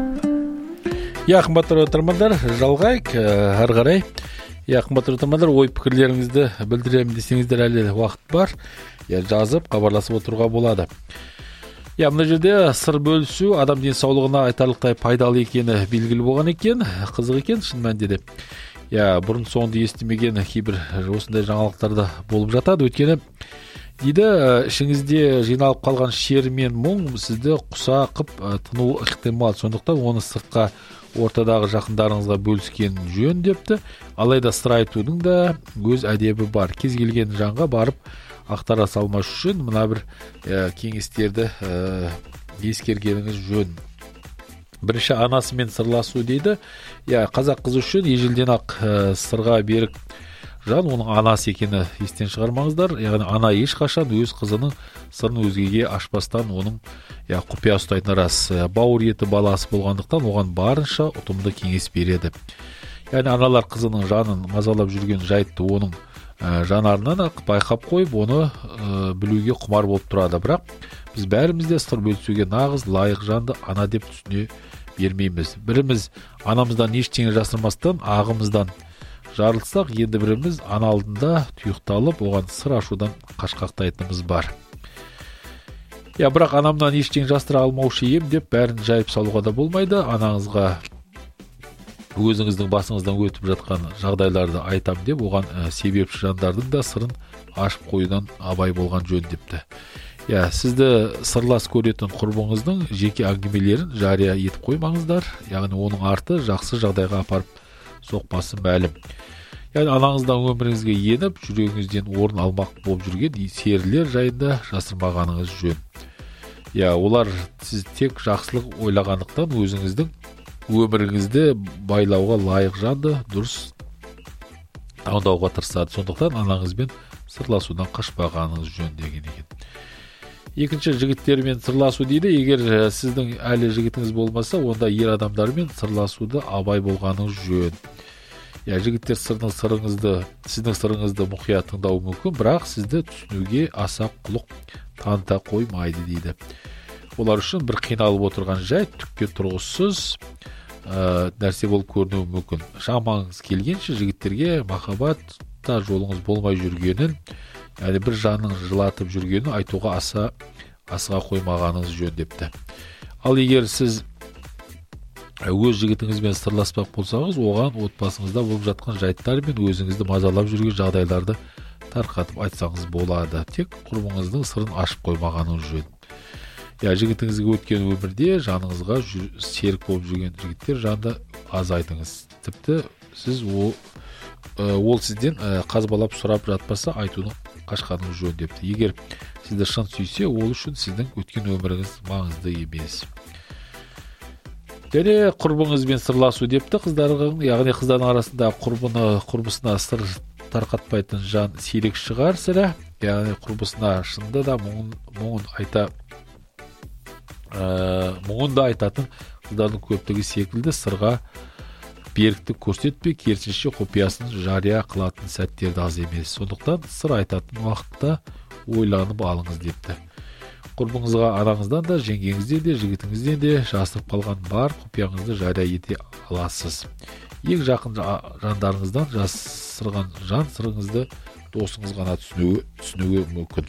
иә қымбатты тыңдармандар жалғайық ары қарай иә қымбатты тыңдармандар ой пікірлеріңізді білдіремін десеңіздер әлі уақыт бар иә жазып хабарласып отыруға болады иә мына жерде сыр бөлісу адам денсаулығына айтарлықтай пайдалы екені белгілі болған екен қызық екен шын мәнінде де иә бұрын соңды естімеген кейбір осындай жаңалықтарда болып жатады өйткені дейді ішіңізде жиналып қалған шер мен мұң сізді құса қып тынуы ықтимал сондықтан оны сыртқа ортадағы жақындарыңызға бөліскен жөн депті алайда сыр айтудың да өз әдебі бар кез келген жанға барып ақтара салмас үшін мына бір ә, кеңестерді ә, ескергеніңіз жөн бірінші анасымен сырласу дейді иә қазақ қызы үшін ежелден ақ ә, сырға берік жан оның анасы екені естен шығармаңыздар яғни ана ешқашан өз қызының сырын өзгеге ашпастан оның иә құпия ұстайтыны рас бауыр еті баласы болғандықтан оған барынша ұтымды кеңес береді яғни аналар қызының жанын мазалап жүрген жайтты оның ә, жанарынан ақ байқап қойып оны ә, білуге құмар болып тұрады бірақ біз бәріміз де сыр бөлісуге нағыз лайық жанды ана деп түсіне бермейміз біріміз анамыздан ештеңе жасырмастан ағымыздан жарылсақ енді біріміз ана алдында тұйықталып оған сыр ашудан қашқақтайтынымыз бар иә бірақ анамнан ештеңе жасыра алмаушы ем деп бәрін жайып салуға да болмайды анаңызға өзіңіздің басыңыздан өтіп жатқан жағдайларды айтам деп оған ә, себепші жандардың да сырын ашып қоюдан абай болған жөн депті иә сізді сырлас көретін құрбыңыздың жеке әңгімелерін жария етіп қоймаңыздар яғни оның арты жақсы жағдайға апарып соқпасы мәлім яғни анаңыздан өміріңізге еніп жүрегіңізден орын алмақ болып жүрген серілер жайында жасырмағаныңыз жөн иә олар сіз тек жақсылық ойлағандықтан өзіңіздің өміріңізді байлауға лайық жанды дұрыс алдауға тырысады. Сондықтан анаңызбен сырласудан қашпағаныңыз жөн деген екен. Екінші, жігіттермен сырласу дейді. Егер сіздің әлі жігітіңіз болмаса, онда ер адамдармен сырласуды абай болғаныңыз жөн. Я, жігіттер сырдың сырыңызды, сіздің сырыңызды мұқият тыңдауы мүмкін, бірақ сізді түсінуге аса құлық таныта қоймайды дейді. Олар үшін бір қиналып отырған жай түкке тұрғысыз ә, нәрсе болып көрінуі мүмкін. Шамаңыз келгенше жігіттерге махаббатта жолыңыз болмай жүргенін, яғни бір жанның жылатып жүргенін айтуға аса асыға қоймағаныңыз жөн депті. Ал егер сіз өз жігітіңізбен сырласпақ болсаңыз, оған отбасыңызда болып жатқан жайттар мен өзіңізді мазалап жүрген жағдайларды тарқатып айтсаңыз болады. Тек құрбыңыздың сырын ашып қоймағаныңыз жөн. Я, жігітіңізге өткен өмірде жаныңызға жүр, серік болып жүрген жігіттер жанды аз айтыңыз. Тіпті сіз о, ол сізден қазбалап сұрап жатпаса, айтудың қашқаныңыз жөн депті. Егер сізді шын сүйсе, ол үшін сіздің өткен өміріңіз маңызды емес. Және құрбыңызбен сырласу депті. Қыздардың, яғни қыздардың арасында құрбыны, құрбысына сыр тарқатпайтын жан сирек шығар сірә. Яғни құрбысына шынды да мұңын, мұңын айта ә, мұңын да айтатын қыздардың көптігі секілді сырға беріктік көрсетпей, керісінше құпиясын жария қылатын сәттерді аз емес. Сондықтан сыр айтатын уақытта ойланып алыңыз депті. Құрбыңызға анаңыздан да, жеңгеңізден де, жігітіңізден де жасырып қалған бар құпияңызды жария ете аласыз. Ең жақын жандарыңыздан жасырған жан сырыңызды досыңыз ғана түсінуі, түсінуі мүмкін.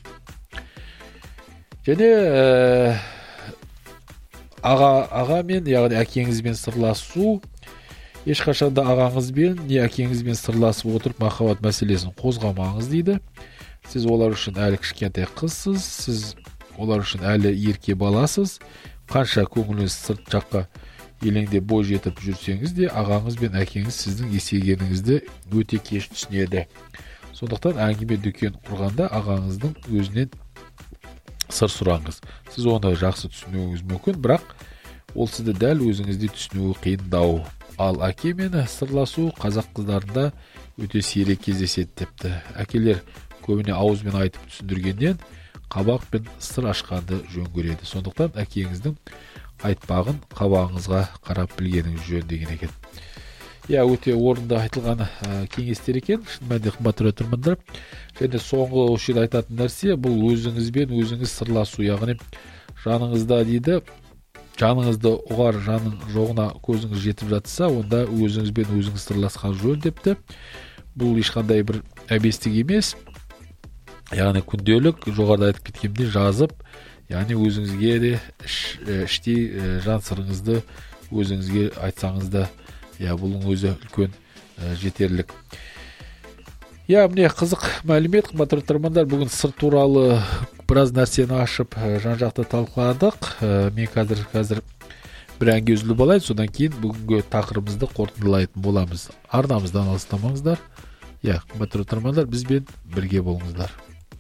Және ә, аға, ағамен, яғни әкеңізбен сырласу, ешқашанда ағаңызбен не әкеңізбен сырласып отырып махаббат мәселесін қозғамаңыз дейді. Сіз олар үшін әлі кішкентай қызсыз, сіз олар үшін әлі ерке баласыз. Қанша көңіліңіз сырт жаққа елеңде бой жетіп жүрсеңіз де, ағаңыз бен әкеңіз сіздің есейгеніңізді өте кеш түсінеді. Сондықтан әңгіме дүкен құрғанда ағаңыздың өзінен сыр сұраңыз. Сіз оны жақсы түсінуіңіз мүмкін, бірақ ол сізді дәл өзіңізде түсінуі қиындау. Ал әкемен сырласу қазақ қыздарында өте сирек кездеседі депті. Әкелер көбіне ауызбен айтып түсіндіргеннен қабақ пен сыр ашқанды жөн көреді. Сондықтан әкеңіздің айтпағын қабағыңызға қарап білгеніңіз жөн деген екен. Я, өте орынды айтылған ә, кеңестер екен. Шын мәнінде қымбатты тыңдармандар. Және соңғы осы жерде айтатын нәрсе, бұл өзіңізбен өзіңіз сырласу, яғни жаныңызда дейді, жаныңызды ұғар жаның жоғына көзіңіз жетіп жатса, онда өзіңізбен өзіңіз сырласқан жөн депті. Бұл ешқандай бір әбестік емес. Яғни күнделік жоғарыда айтып кеткенде жазып, яғни өзіңізге де іштей жан сырыңызды өзіңізге айтсаңыз да, я, бұның өзі үлкен жетерлік. Я, міне қызық мәлімет, қымбатты тыңдармандар, бүгін сыр туралы біраз нәрсені ашып, жан-жақты талқыладық. Мен қазір қазір бір әнге үзіліп алайын, содан кейін бүгінгі тақырыбымызды қорытындылайтын боламыз. Арнамыздан алыстамаңыздар. Я, қымбатты тыңдармандар, бізбен бірге болыңыздар.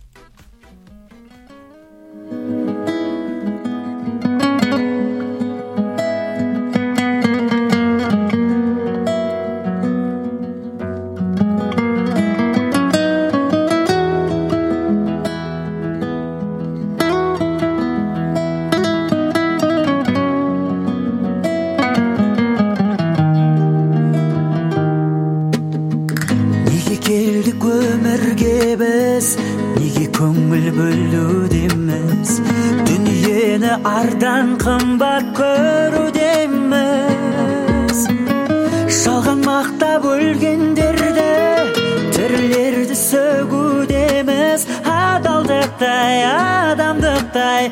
Келдік өмірге біз, неге көңіл бөлудеміз, дүниені ардан қымбат көрудеміз. Жалған мақтап өлгендерді, тірілерді сөгудеміз, адалдықтай, адамдықтай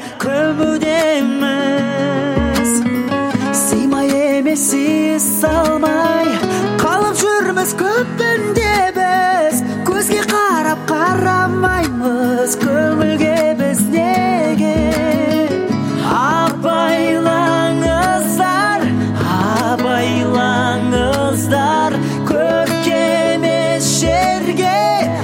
көмудеміз. Сыймай емес сыйыс салмай, қалып жүрміз көппінде біз, көзге қарап қарамаймыз, көңілге біз неге. Абайлаңыздар, абайлаңыздар, көркем емес жерге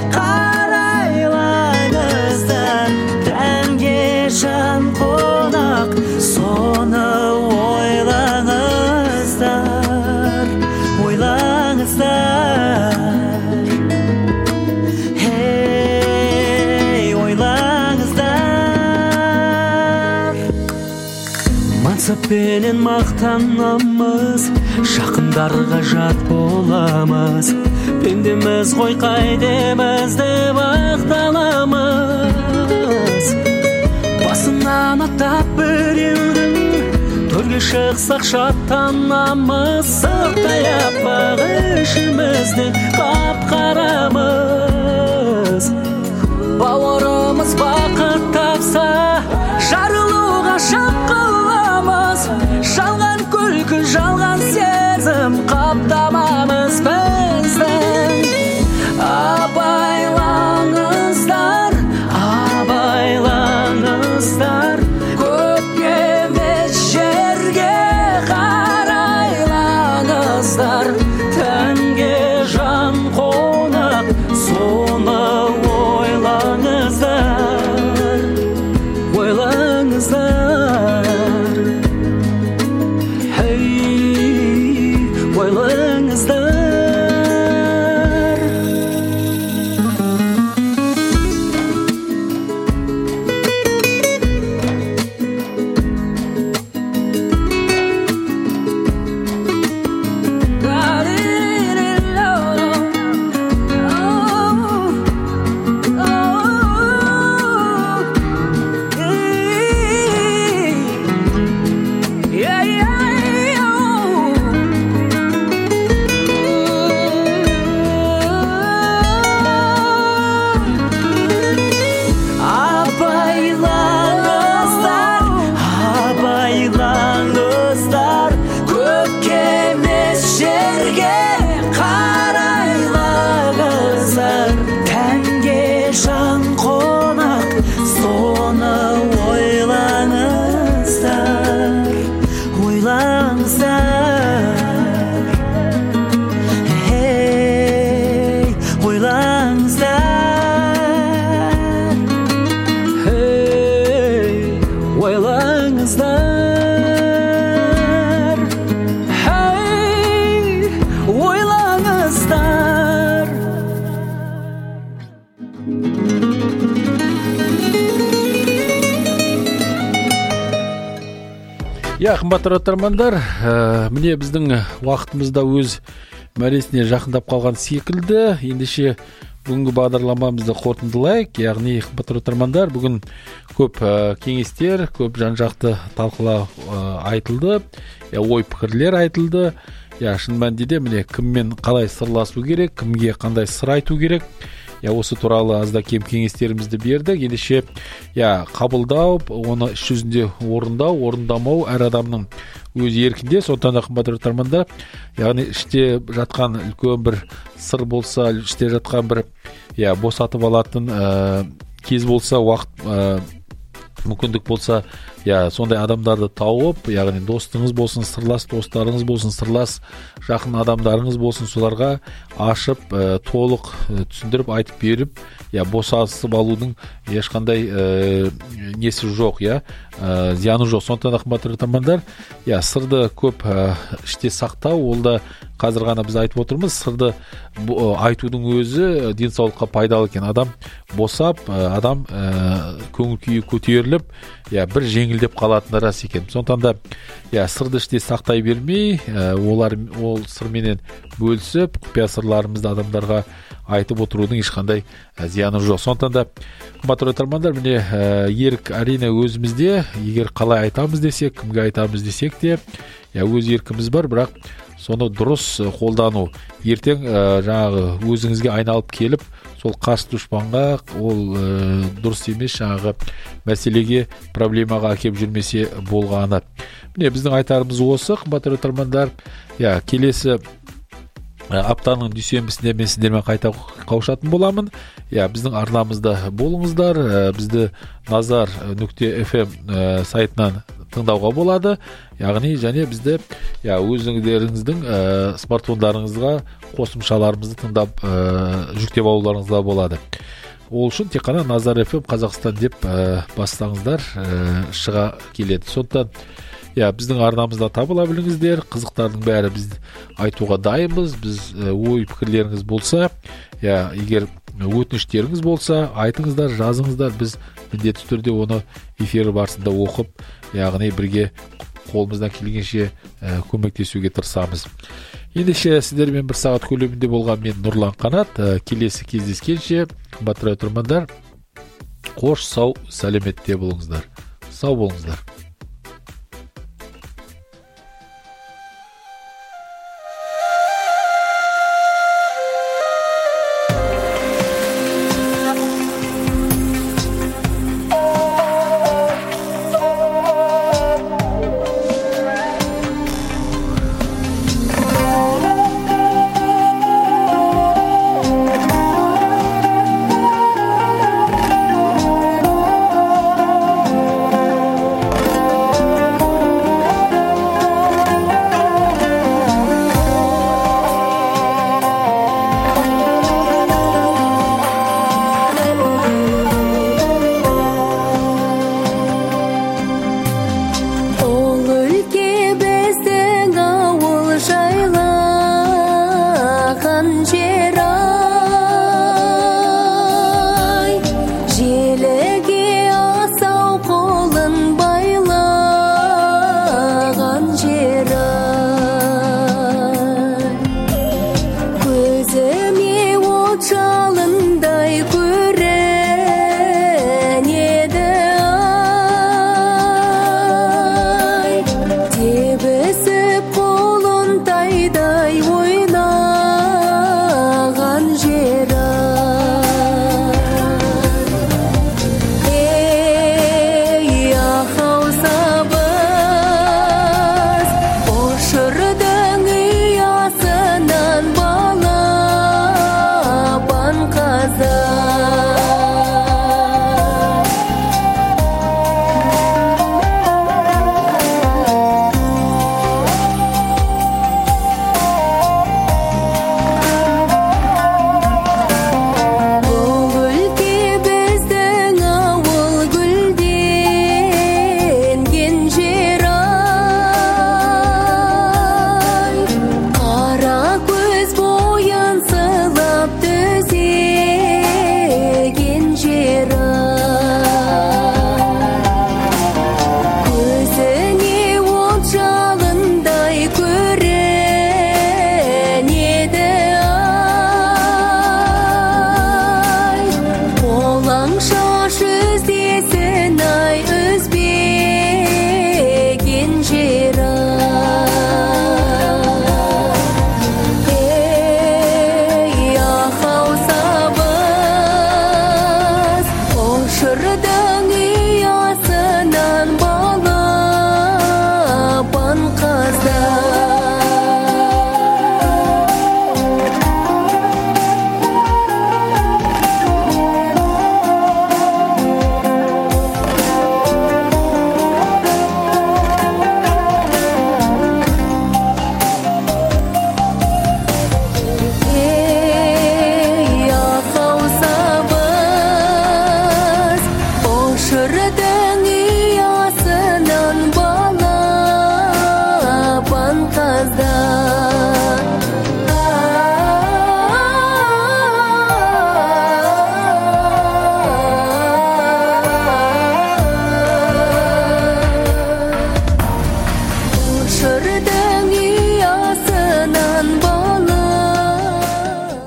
қарайлаңыздар. Тәнге жан қонақ, соны ойлаңыздар, ойлаңыздар. менен мақтанамыз, жақындарға жат боламыз. Пендеміз ғой қайдеміз деп ақталамыз. Басынан аттап біреудің төрге шықсақ шаттанамыз. Сырттай аппақ ішімізді қап-қарамыз. Бауырымыз бақыт тапса, жарылуға шақ қыламыз. Жалған күлкі, жалған сезім қаптамамыз біздің. Абайлаңыздар, абайлаңыздар, көпке емес жерге қарайлаңыздар. Тәнге жан қонақ, соны ойлаңыздар, ойлаңыздар, хей, ойлаңыздар. Я, қымбатты тыңдармандар, міне біздің уақытымызда өз мәресіне жақындап қалған секілді. Ендеше бүгінгі бағдарламамызды қорытындылайық. Яғни, қымбатты тыңдармандар, бүгін көп кеңестер, көп жан-жақты талқылау айтылды, ой пікірлер айтылды. Я, шын мәнінде міне кіммен қалай сырласу керек, кімге қандай сыр айту керек. Я, осы туралы азда кем кеңестерімізді бердік. Ендеше, я, қабылдау, оны іс жүзінде орындау, орындамау әр адамның өз еркінде. Сондықтан да қымбатты тыңдармандар, яғни іште жатқан үлкен бір сыр болса, іште жатқан бір, я, босатып алатын ә, кез болса, уақыт ә, мүмкіндік болса, я, сондай адамдарды тауып, яғни достыңыз болсын, сырлас достарыңыз болсын, сырлас жақын адамдарыңыз болсын, соларға ашып, ә, толық ә, түсіндіріп, айтып беріп, я, босатып алудың ешқандай ә, несі жоқ, я, ә, зияны жоқ. Сондықтан да қымбатты тыңдармандар, я, сырды көп ә, іште сақтау, ол да қазір ғана біз айтып отырмыз, сырды бұ, айтудың өзі денсаулыққа пайдалы екен. Адам босап, адам ә, көңіл күйі көтеріліп, я, бір жеңілдеп қалатыны рас екен. Сондықтан да, я, сырды іште сақтай бермей, ә, олар ол сырменен бөлісіп, құпия сырларымызды адамдарға айтып отырудың ешқандай ә, зияны жоқ. Сондықтан да, қымбатты тыңдармандар, міне ә, ерік әрине өзімізде. Егер қалай айтамыз десек, кімге айтамыз десек те, я, өз еркіміз бар, бірақ соны дұрыс қолдану. Ертең ә, жаңағы өзіңізге айналып келіп, сол қарсы дұшпанға ол ә, дұрыс емес жаңағы мәселеге, проблемаға әкеп жүрмесе болғаны. Міне біздің айтарымыз осы, қымбатты тыңдармандар. Я, келесі аптаның дүйсенбісінде мен сіздермен қайта қауышатын боламын. Я, біздің арнамызда болыңыздар. Бізді назар нүкте эф эм сайтынан тыңдауға болады. Яғни және бізді, я, өзіңдеріңіздің ә, смартфондарыңызға қосымшаларымызды тыңдап ә, жүктеп алуларыңызға болады. Ол үшін тек қана Назар эф эм Қазақстан деп ә, бастаңыздар, ә, шыға келеді. Сондықтан, я, біздің арнамызда табыла біліңіздер. Қызықтардың бәрі біз айтуға дайынбыз. Біз ә, ой пікірлеріңіз болса, я, егер өтініштеріңіз болса, айтыңыздар, жазыңыздар. Біз міндетті түрде оны эфир барысында оқып, яғни бірге қолымыздан келгенше көмектесуге тырысамыз. Ендеше сіздермен бір сағат көлемінде болған мен Нұрлан Қанат. Келесі кездескенше, қымбатты радио тыңдармандар, қош, сау, сәлеметте болыңыздар. Сау болыңыздар.